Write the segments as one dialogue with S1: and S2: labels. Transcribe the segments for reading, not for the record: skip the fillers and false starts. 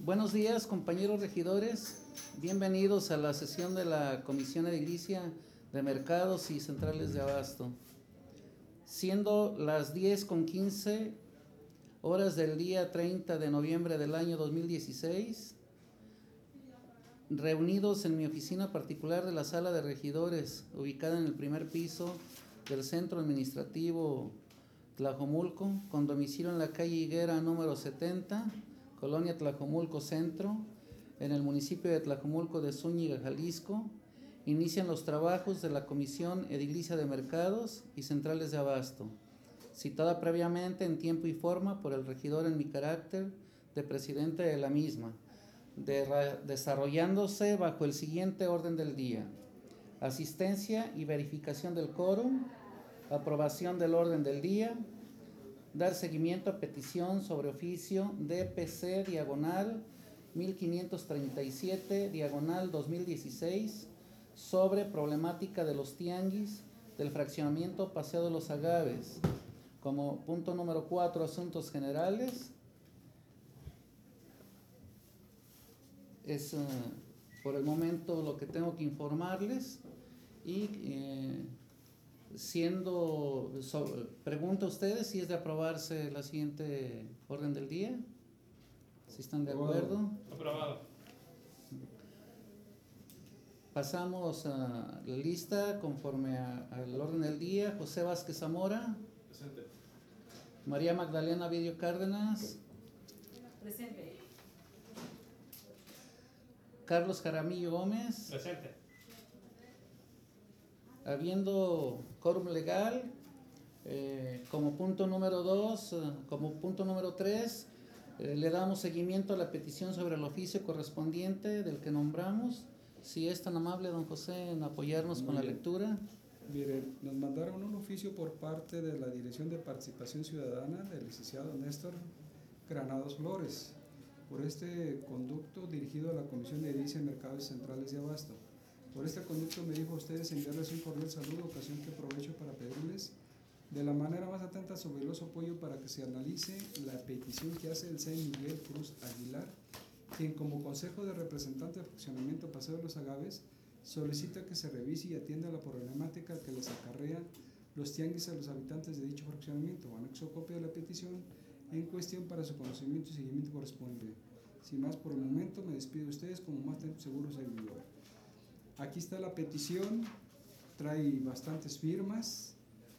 S1: Buenos días, compañeros regidores. Bienvenidos a la sesión de la Comisión Edilicia de Mercados y Centrales de Abasto. Siendo las 10:15 horas del día 30 de noviembre del año 2016, reunidos en mi oficina particular de la Sala de Regidores, ubicada en el primer piso del Centro Administrativo Tlajomulco, con domicilio en la calle Higuera número 70, Colonia Tlajomulco Centro, en el municipio de Tlajomulco de Zúñiga, Jalisco, inician los trabajos de la Comisión Edilicia de Mercados y Centrales de Abasto, citada previamente en tiempo y forma por el regidor en mi carácter de presidente de la misma, desarrollándose bajo el siguiente orden del día: asistencia y verificación del quórum, aprobación del orden del día, dar seguimiento a petición sobre oficio DPC diagonal 1537 diagonal 2016 sobre problemática de los tianguis del fraccionamiento Paseo de los Agaves. Como punto número 4, asuntos generales. Es por el momento lo que tengo que informarles. Y pregunto a ustedes si es de aprobarse la siguiente orden del día. Si están de acuerdo.
S2: Aprobado.
S1: Pasamos a la lista conforme al orden del día. José Vázquez Zamora.
S2: Presente.
S1: María Magdalena Vidio Cárdenas.
S3: Presente.
S1: Carlos Jaramillo Gómez.
S2: Presente.
S1: Habiendo quórum legal, como punto número 2, como punto número 3, le damos seguimiento a la petición sobre el oficio correspondiente del que nombramos. Si es tan amable, don José, en apoyarnos con la lectura.
S4: Miren, nos mandaron un oficio por parte de la Dirección de Participación Ciudadana del licenciado Néstor Granados Flores por este conducto dirigido a la Comisión de Edilicia de Mercados y Centrales de Abasto. Por este conducto me dijo a ustedes enviarles un cordial saludo, ocasión que aprovecho para pedirles de la manera más atenta su veloz apoyo para que se analice la petición que hace el señor Miguel Cruz Aguilar, quien como Consejo de Representantes de Fraccionamiento Paseo de los Agaves solicita que se revise y atienda la problemática que les acarrea los tianguis a los habitantes de dicho fraccionamiento. Anexo copia de la petición en cuestión para su conocimiento y seguimiento correspondiente. Sin más por el momento, me despido de ustedes como más atento seguro servidor. Aquí está la petición, trae bastantes firmas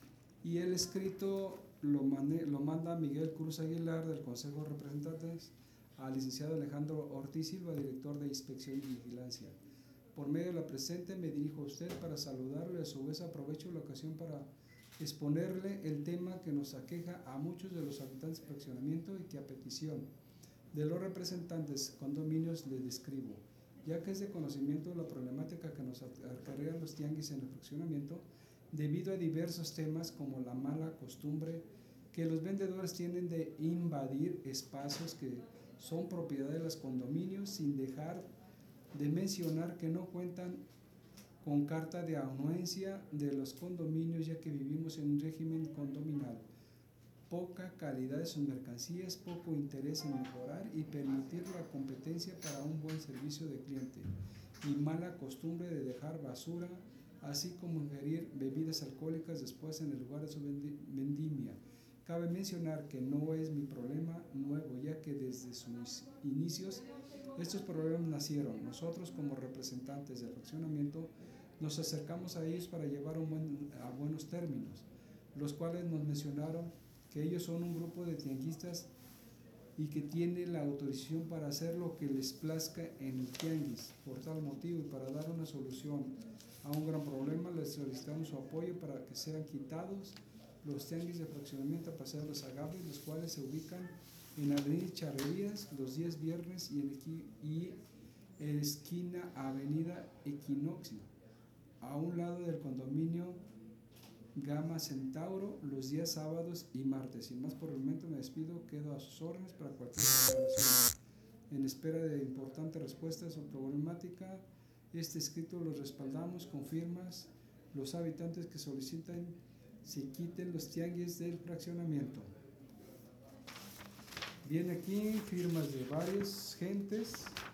S4: y el escrito lo manda Miguel Cruz Aguilar del Consejo de Representantes al licenciado Alejandro Ortiz Silva, director de Inspección y Vigilancia. Por medio de la presente me dirijo a usted para saludarle, a su vez aprovecho la ocasión para exponerle el tema que nos aqueja a muchos de los habitantes del fraccionamiento y que a petición de los representantes condominios les describo, ya que es de conocimiento la problemática que nos acarrean los tianguis en el fraccionamiento debido a diversos temas como la mala costumbre que los vendedores tienen de invadir espacios que son propiedad de los condominios, sin dejar de mencionar que no cuentan con carta de anuencia de los condominios, ya que vivimos en un régimen condominal. Poca calidad de sus mercancías, poco interés en mejorar y permitir la competencia para un buen servicio de cliente y mala costumbre de dejar basura, así como ingerir bebidas alcohólicas después en el lugar de su vendimia. Cabe mencionar que no es mi problema nuevo, ya que desde sus inicios estos problemas nacieron. Nosotros como representantes del fraccionamiento nos acercamos a ellos para llevar a buenos términos, los cuales nos mencionaron que ellos son un grupo de tianguistas y que tienen la autorización para hacer lo que les plazca en el tianguis. Por tal motivo y para dar una solución a un gran problema, les solicitamos su apoyo para que sean quitados los tianguis de fraccionamiento a Paseo de los Agaves, los cuales se ubican en Avenida Charrerías los días viernes y en esquina Avenida Equinoccio, a un lado del condominio Gama Centauro los días sábados y martes. Sin más por el momento me despido, quedo a sus órdenes para cualquier declaración. En espera de importantes respuestas a su problemática, este escrito lo respaldamos con firmas los habitantes que solicitan se quiten los tianguis del fraccionamiento. Viene aquí firmas de varias gentes.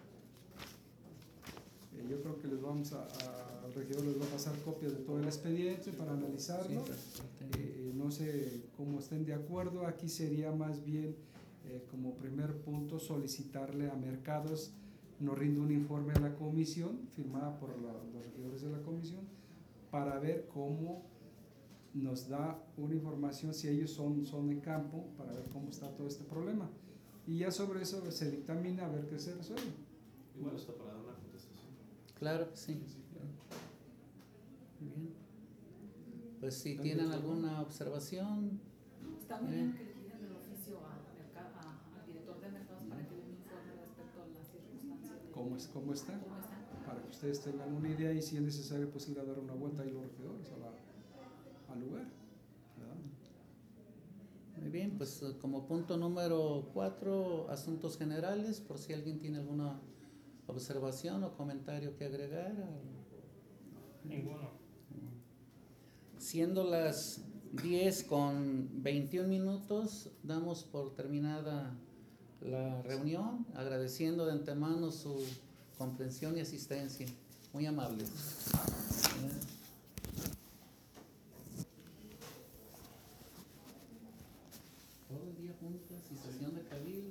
S4: Yo creo que al regidor les va a pasar copias de todo el expediente para analizarlo. No sé cómo estén de acuerdo. Aquí sería más bien, como primer punto, solicitarle a Mercados nos rinde un informe a la comisión, firmada por los regidores de la comisión, para ver cómo nos da una información, si ellos son de campo, para ver cómo está todo este problema. Y ya sobre eso se dictamina a ver qué se resuelve.
S2: Igual está para dar una contestación.
S1: Claro que sí. Bien. Pues si tienen alguna observación.
S3: Está muy bien que le pidan el oficio al director de mercados para que dé un informe respecto a las circunstancias.
S4: ¿Cómo está?
S3: ¿Cómo está?
S4: Para que ustedes tengan una idea y si es necesario pues ir a dar una vuelta ahí los regidores al lugar, ¿verdad?
S1: Muy bien, pues como punto número 4, asuntos generales, por si alguien tiene alguna observación o comentario que agregar.
S5: Ninguno.
S1: Siendo las 10:21, damos por terminada la reunión, agradeciendo de antemano su comprensión y asistencia. Muy amables. Todo el día juntas y sesión de cabildo.